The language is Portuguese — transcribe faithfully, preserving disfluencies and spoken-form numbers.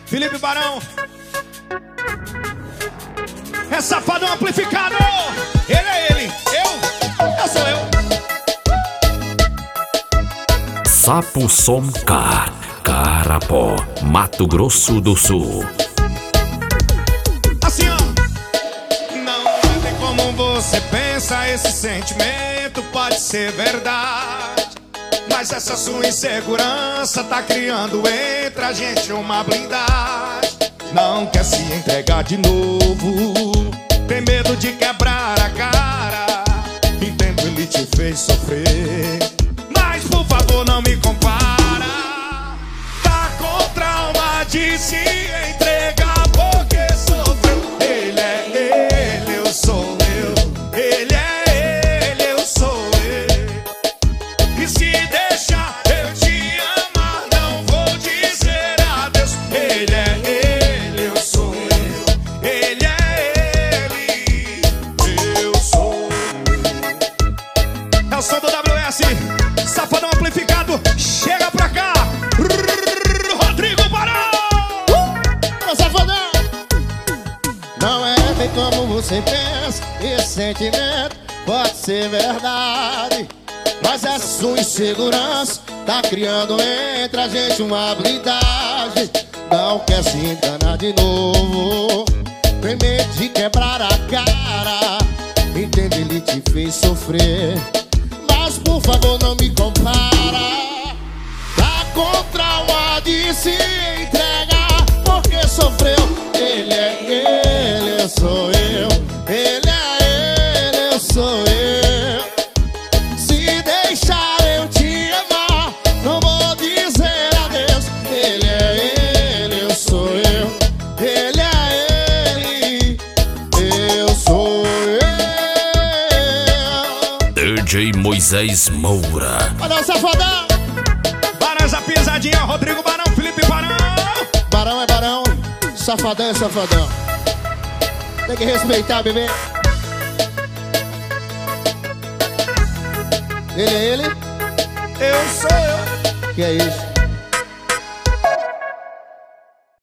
Felipe Barão. É Safadão amplificado. Ele é ele, eu, eu sou eu. Sapo Som Car, Carapó, Mato Grosso do Sul. Assim, ó. Não é como você pensa, esse sentimento pode ser verdade, mas essa sua insegurança tá criando entre a gente uma blindagem. Não quer se entregar de novo, tem medo de quebrar a cara. Entendo, ele te fez sofrer, mas por favor não me compara. Tá com trauma de se entregar porque sofreu. Ele é ele, eu sou eu. Ele é ele, eu sou eu. E se deixar eu te amar, não vou dizer adeus. Ele é ele, eu sou eu. Ele é ele, eu sou eu. É o som do W S, Safadão amplificado. Chega pra cá, Rodrigo Barão. Ô, Safadão! Não é bem como você pensa, esse sentimento pode ser verdade, mas essa sua insegurança tá criando entre a gente uma blindagem. Não quer se enganar de novo, tem medo de quebrar a cara. Entende, ele te fez sofrer, mas por favor não me compara. Tá com trauma de se entregar porque sofreu. Ele é ele, eu sou eu. Ele é ele, eu sou eu. Se deixar eu te amar, não vou dizer adeus. Ele é ele, eu sou eu. Ele é ele, eu sou eu. D J Moisés Moura. Olha o Safadão! Barão, essa pisadinha, Rodrigo Barão, Felipe Barão. Barão é barão, Safadão é safadão. Tem que respeitar, bebê. Ele é ele, Eu sou eu. que é isso?